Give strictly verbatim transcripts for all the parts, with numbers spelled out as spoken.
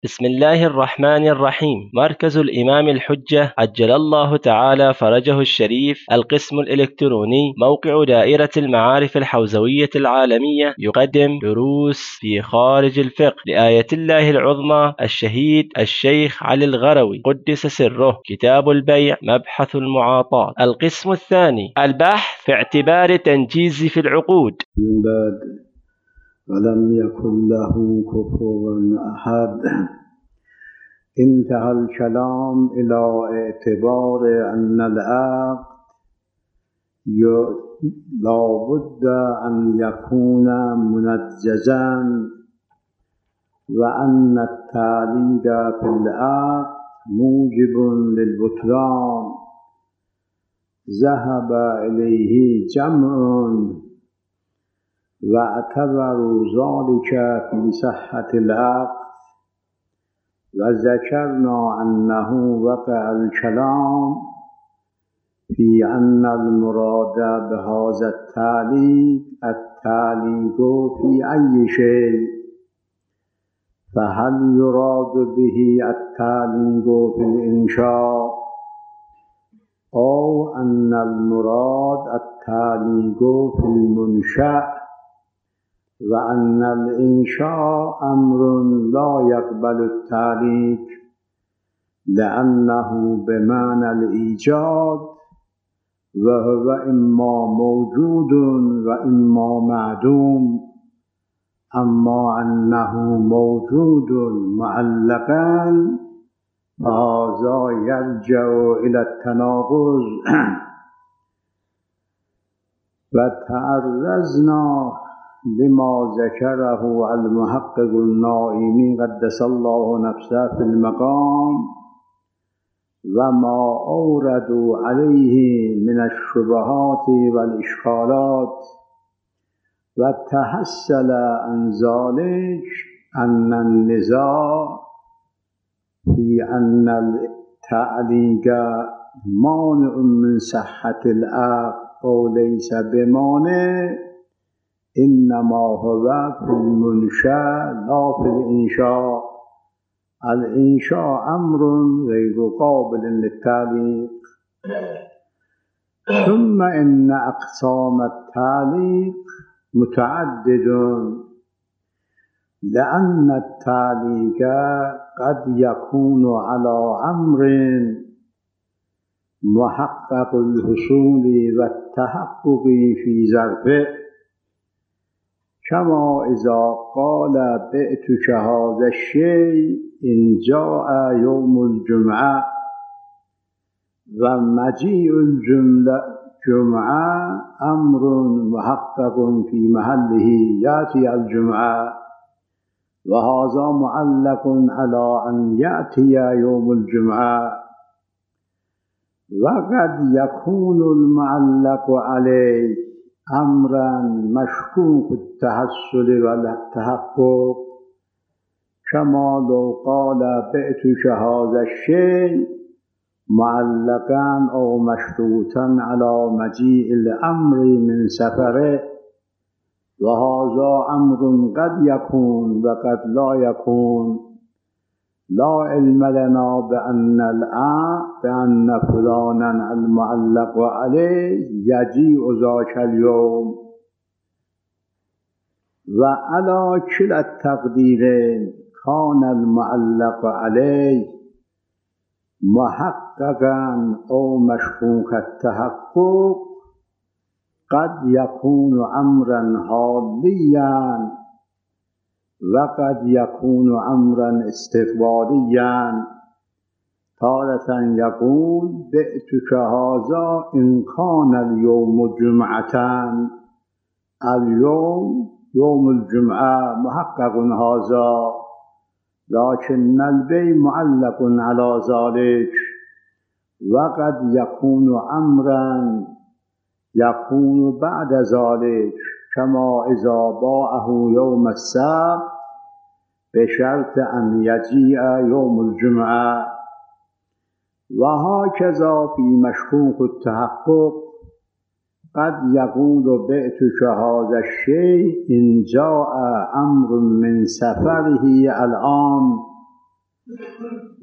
بسم الله الرحمن الرحيم. مركز الإمام الحجة عجل الله تعالى فرجه الشريف، القسم الإلكتروني، موقع دائرة المعارف الحوزوية العالمية، يقدم دروس في خارج الفقه لآية الله العظمى الشهيد الشيخ علي الغروي قدس سره، كتاب البيع، مبحث المعاطاة. القسم الثاني، البحث في اعتبار تنجيز في العقود. ولم يكن له كفوا أحد. انتهى الكلام إلى اعتبار أن العقد لا بد أن يكون منجزا، وأن التعليق في العقد موجب للبطلان. ذهب إليه جمع واعتبروا ذلك في صحة العقد، وذكرنا أنه وقع الكلام في أن المراد بهذا التعليق التعليق في أي شيء، فهل يراد به التعليق في الإنشاء، أو أن المراد التعليق في المنشأ، وأن الإنشاء أمر لا يقبل التعليق لأنه بمعنى الإيجاد، وهو إما موجود وإما معدوم. أما أنه موجود معلقا فهذا يرجع إلى التناقض. وتعرضنا لما ذكره المحقق النائمي قدس الله نفسه في المقام، وما أوردوا عليه من الشبهات والإشكالات، وتحصل عن ذلك أن النزاع في أن التعليق مانع من صحة العقد أو ليس بمانع إنما هو في المنشأ لا في الإنشاء. الإنشاء أمر غير قابل للتعليق. ثم إن أقسام التعليق متعدد، لأن التعليق قد يكون على أمر محقق الحصول والتحقق في ظرفه، كما إذا قال بعتك هذا الشيء إن جاء يوم الجمعة، ومجيء الجملة جمعة أمر محقق في محله يأتي الجمعة، وهذا معلق على أن يأتي يوم الجمعة. وقد يكون المعلق عليه أمرا مشكوك التحصل والتحقق، كما لو قال بعتك هذا الشيء معلقا أو مشروطا على مجيء الأمر من سفره، وهذا أمر قد يكون وقد لا يكون. لا علم لنا بأن الآن بأن فلانا المعلق عليه يجيء ذاك اليوم. وعلى كلا التقديرين كان المعلق عليه محققا أو مشكوك التحقق، قد يكون أمرا حاليا وقد يكون أمرا استقباليا. تارة يقول بعتك هذا إن كان اليوم جمعة، اليوم يوم الجمعة محقق هذا، لكن البيع معلق على ذلك. وقد يكون أمرا يكون بعد ذلك، كما إذا باعه يوم السبت بشرط أن يجيء يوم الجمعة. وهكذا في مشكوك التحقق قد يقول بعتك هذا الشيء إن جاء أمر من سفره الآن،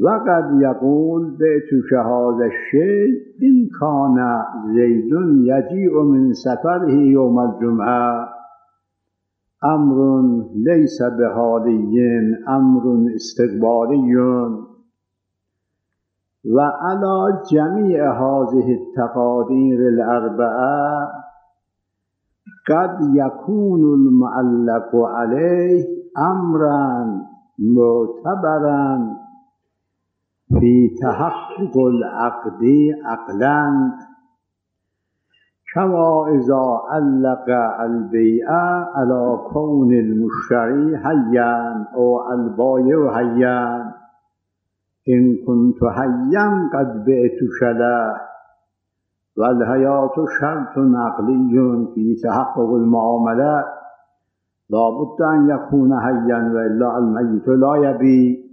وقد يقول بعتك هذا الشيء إن كان زيد يجيء من سفره يوم الجمعة أمر ليس بحالي أمر استقبالي. وعلى جميع هذه التقادير الأربعة قد يكون المعلق عليه أمرا معتبرا في تحقق العقد عقلا، كما إذا علق البيع على كون المشتري حيا أو البائع حيا، إن كنت حيا قد بعتك له. والحياة شرط عقلي في تحقق المعاملة، لا بد أن يكون حيا وإلا الميت لا يبيع.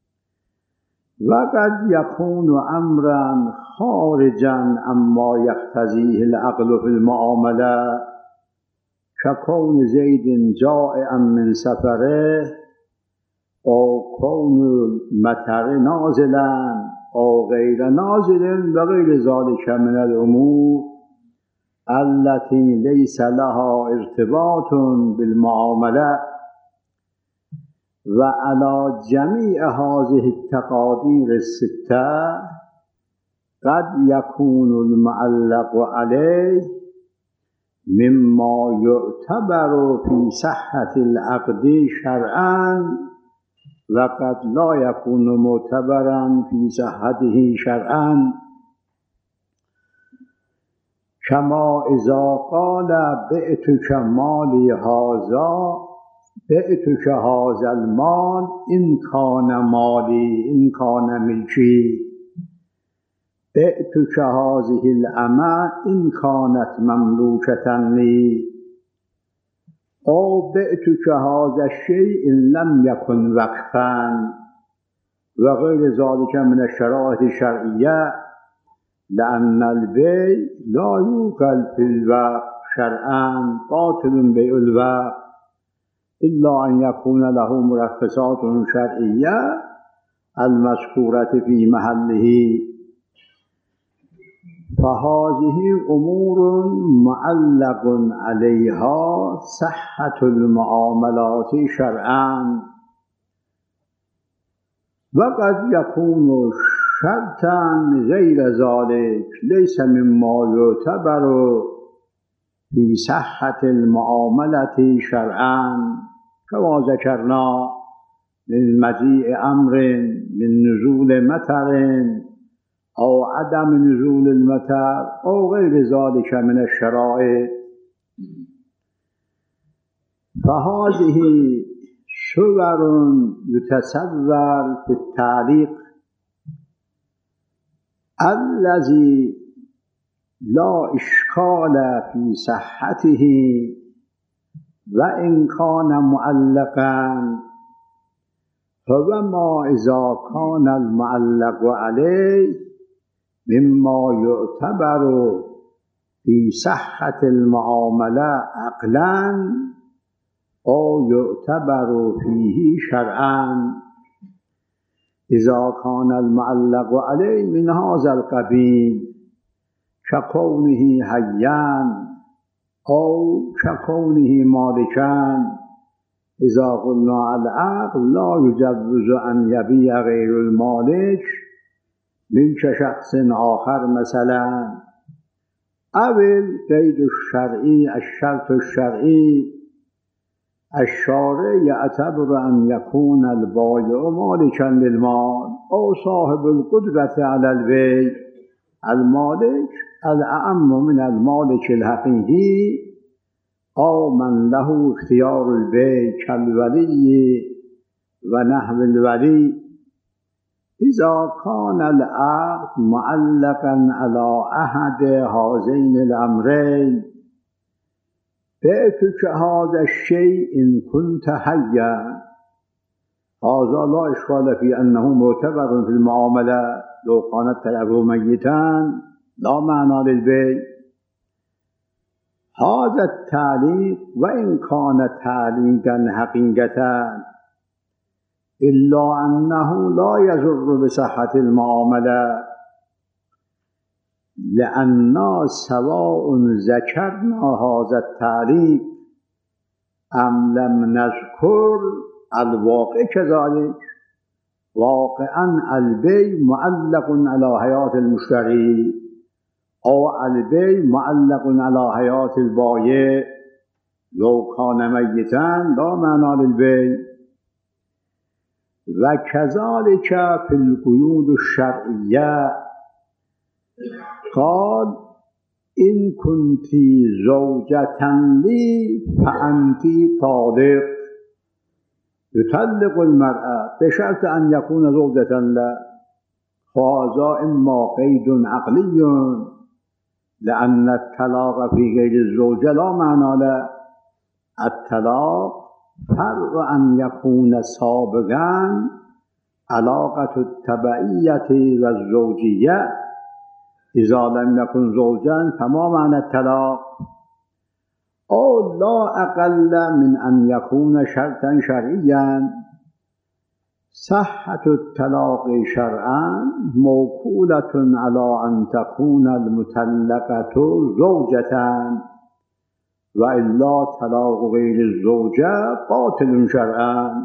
وقد يكون أمرا خارجا عما يقتضيه العقل في المعاملة، ككون زيد جائعا من سفره أو كون المطر نازلا أو غير نازل وغير ذلك من الأمور التي ليس لها ارتباط بالمعاملة. وعلى جميع هذه التقادير الستة قد يكون المعلق عليه مما يعتبر في صحة العقد شرعا، وقد لا يكون معتبرا في صحته شرعا، كما إذا قال بعتك مالي هذا بعتك هذا المال إن كان مالي إن كان ملكي، بعتك هذه الأمة إن كانت مملوكة لي، أو بعتك هذا الشيء إن لم يكن وقفا، وغير ذلك من الشرائط الشرعية، لأن البيع لا يوكل في الوقف شرعا، باطل بيع الوقف إلا أن يكون له مرخصات شرعية المذكورة في محله. فهذه أمور معلق عليها صحة المعاملات شرعا. وقد يكون شرطا غير ذلك ليس مما يعتبر في صحة المعاملة شرعا، كما ذكرنا من مجيء أمر من نزول مطر أو عدم نزول المطر أو غير ذلك من الشرائط. فهذه صور يتصور في التعليق الذي لا إشكال في صحته، وإن كان معلقا هو ما إذا كان المعلق عليه مما يعتبر في صحة المعاملة عقلا أو يعتبر فيه شرعا. إذا كان المعلق عليه من هذا القبيل ككونه حيا أو ككونه مالكا، إذا قلنا العقل لا يجوز أن يبيع غير المالك ملك شخص آخر مثلا، أو القيد الشرعي الشرط الشرعي الشارع يعتبر أن يكون البائع مالكا للمال أو صاحب القدرة على البيع. المالك الأعم من المالك الحقيقي أو من له اختيار البيع كالولي ونحو الولي. إذا كان العقد معلقا على أحد هذين الأمرين، بعتك هذا الشيء إن كنت حيا، هذا لا إشكال في أنه معتبر في المعاملة. لو كان التلف ميتا لا معنى للبيع. هذا التعليق وإن كان تعليقا حقيقة إلا أنه لا يضر بصحة المعاملة، لأننا سواء ذكرنا هذا التعريف أم لم نذكر الواقع كذلك. واقعا البيع معلق على حياة المشتري أو البيع معلق على حياة البائع، لو كان ميتا لا معنى للبيع. وكذلك في القيود الشرعية قال إن كنت زوجة لي فأنت طالق، يطلق المرأة بشرط أن يكون زوجة له. هذا إما قيد عقلي لأن الطلاق في غير الزوجة لا معنى له. الطلاق فرض أن يكون سابقا علاقة التبعية والزوجية، إذا لم يكن زوجا فما معنى الطلاق؟ أو لا أقل من أن يكون شرطا شرعيا. صحة الطلاق شرعا موكولة على أن تكون المطلقة زوجة، وإلا طلاق غير الزوجة باطل شرعا.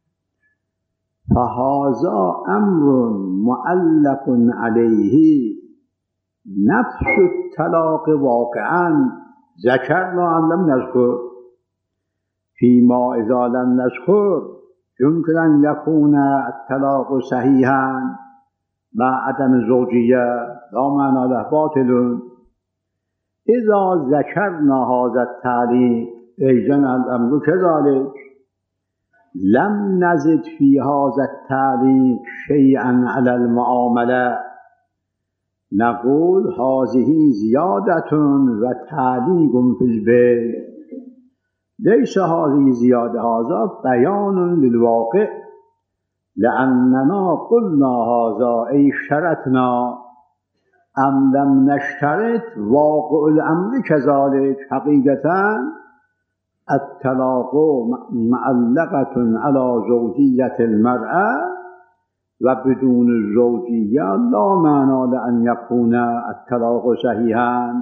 فهذا أمر معلق عليه نفس الطلاق واقعا، ذكرنا أم لم نذكر. فيما إذا لم نذكر يمكن أن يكون الطلاق صحيحا مع عدم الزوجية، لا معنى له، باطل. إذا ذكرنا هذا التعليق إذن الأمر كذلك، لم نزد في هذا التعليق شيئا على المعاملة، نقول هذه زيادة وتعليق في البيع. ليس هذه زيادة، هذا بيان للواقع، لأننا قلنا هذا أي اشترطنا أم لم نشترط، واقع الأمر كذلك. حقيقة الطلاق معلقة على زوجية المرأة، وبدون الزوجية لا معنى لأن يكون الطلاق صحيحا.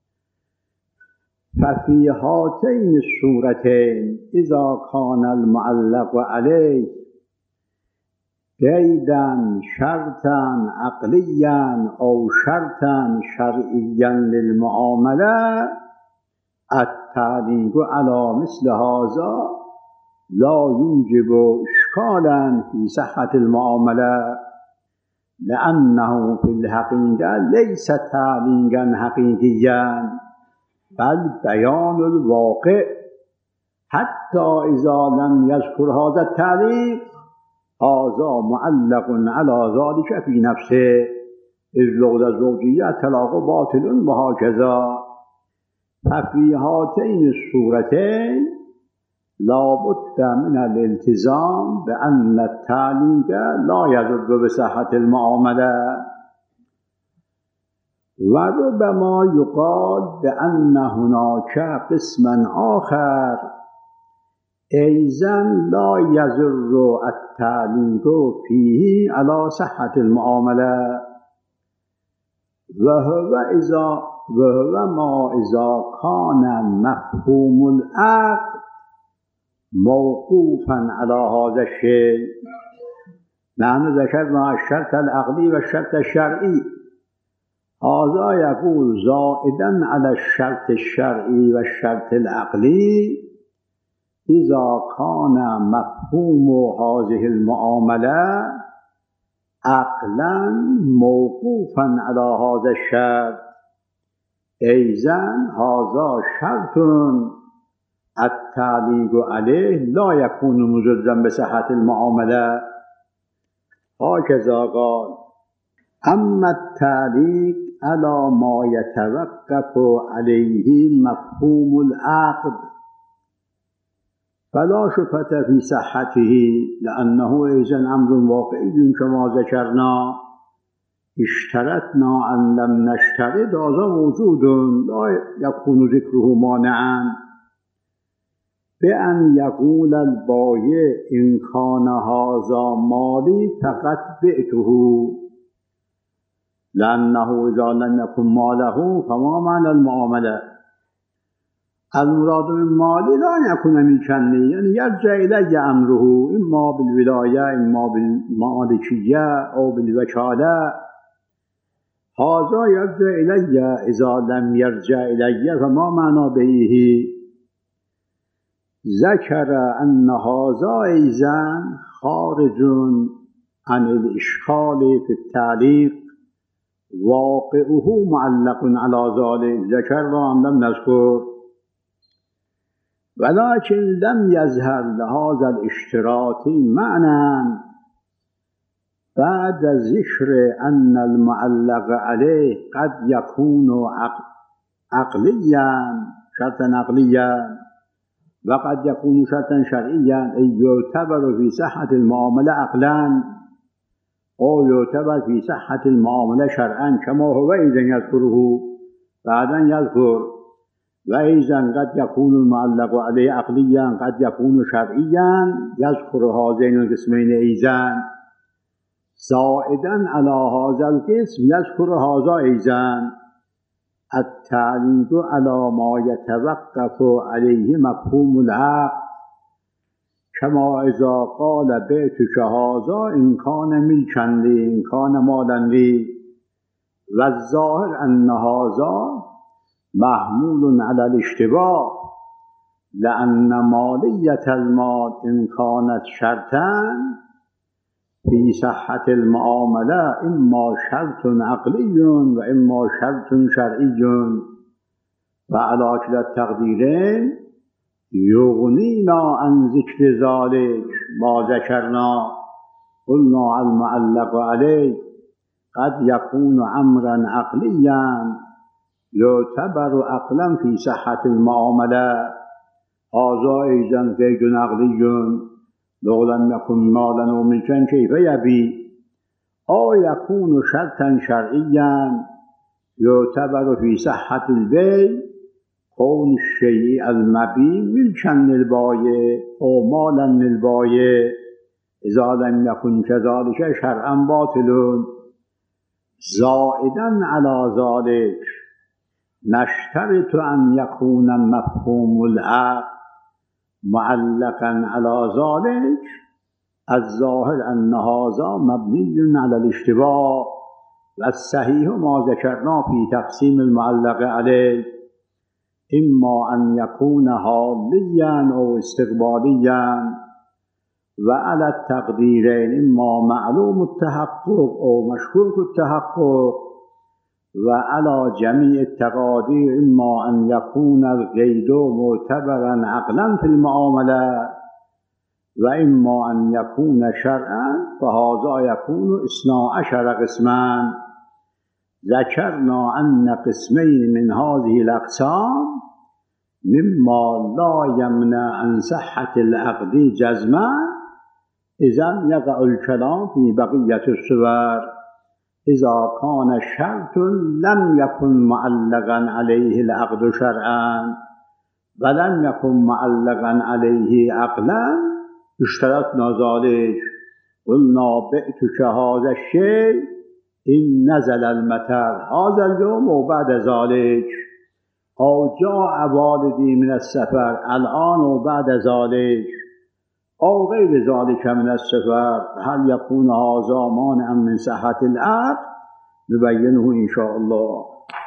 ففي هاتين الصورتين إذا كان المعلق عليه قيدا شرطا عقليا أو شرطا شرعيا للمعاملة، التعليق على مثل هذا لا يوجب إشكالا في صحة المعاملة، لأنه في الحقيقة ليس تعليقا حقيقيا بل بيان الواقع. حتى إذا لم يذكر هذا التعليق هذا معلق على ذلك في نفسه، إذ لولا الزوجية طلاق باطل وهكذا. ففي هاتين الصورتين لا بد من الالتزام بأن التعليق لا يضر بصحة المعاملة. وربما يقال بأن هناك قسما آخر أيضا لا يضر التعليق فيه على صحة المعاملة، وهو إذا وهو ما إذا كان مفهوم العقد موقوفا على هذا الشيء. نحن ذكرنا الشرط العقلي والشرط الشرعي، هذا يقول زائدا على الشرط الشرعي والشرط العقلي إذا كان مفهوم هذه المعاملة عقلا موقوفا على هذا الشرط، إذن هذا شرط التعليق عليه لا يكون مجزا بصحة المعاملة. هكذا قال. أما التعليق على ما يتوقف عليه مفهوم العقد فلا شبهة في صحته، لأنه إذن أمر واقعي كما ذكرنا. اشترطنا أن لم نشترط، هذا موجود لا يكون ذكره مانعا. بأن يقول البایع إن كان هذا مالي فقد بعته، لأنه إذا لم يكن ماله فما معنى المعاملة؟ المراد من مالي لا يكون ملكا لي، يعني يرجع إلي أمره إما بالولاية إما بالمالكية أو بالوكالة. هذا يرجع إلي، إذا لم يرجع إلي فما معنى بيعه؟ ذكر أن هذا أيضا خارج عن الإشكال في التعليق، واقعه معلق على ذلك. ذكرنا أم لم نذكر؟ ولكن لم يظهر لهذا الاشتراط معنى بعد ذكر أن المعلق عليه قد يكون عقليا شرطا عقليا وقد يكون شرطا شرعيا، أي يعتبر في صحة المعاملة عقلا أو يعتبر في صحة المعاملة شرعا، كما هو إذن يذكره بعدا يذكر. وإذا قد يكون المعلق عليه عقليا قد يكون شرعيا، يذكر هذين القسمين أيضا. زائدا على هذا القسم يذكر هذا أيضا التعليق على ما يتوقف عليه مفهوم العقد، كما إذا قال بعتك هذا إن كان ملكا لي إن كان مالا لي. والظاهر أن هذا محمول على الاشتباه، لأن مالية المال إن كانت شرطا في صحة المعاملة إما شرط عقلي وإما شرط شرعي، وعلى كلا التقديرين يغنينا عن ذكر ذلك ما ذكرنا. قلنا المعلق عليه قد يكون أمرا عقليا يعتبر عقلا في صحة المعاملة، هذا أيضا قيد عقلي لو لم يكن مالا وملكا كيف يبيع. أو يكون شرطا شرعيا يعتبر في صحة البيع كون الشيء المبيع ملكا للبائع أو مالا للبائع، إذا لم يكن كذلك شرعا باطل. زائدا على ذلك نشترط أن يكون مفهوم العقد معلقا على ذلك. الظاهر أن هذا مبني على الاشتباه، والصحيح ما ذكرنا في تقسيم المعلق عليه، إما أن يكون حاليا أو استقباليا، وعلى التقديرين إما معلوم التحقق أو مشكوك التحقق، وعلى جميع التقادير إما أن يكون القيد معتبرا عقلا في المعاملة وإما أن يكون شرعا، فهذا يكون اثنا عشر قسما. ذكرنا أن قسمين من هذه الأقسام مما لا يمنع عن صحة العقد جزما، إذن يقع الكلام في بقية الصور. إذا كان شرط لم يكن معلقا عليه العقد شرعا ولم يكن معلقا عليه عقلا اشترطنا ذلك. قلنا بعتك هذا الشيء إن نزل المطر هذا اليوم وبعد ذلك، أو جاء والدي من السفر الآن وبعد ذلك، أو غير ذلك من السفر. هل يكون هذا مانعا من صحة العقد؟ نبينه إن شاء الله.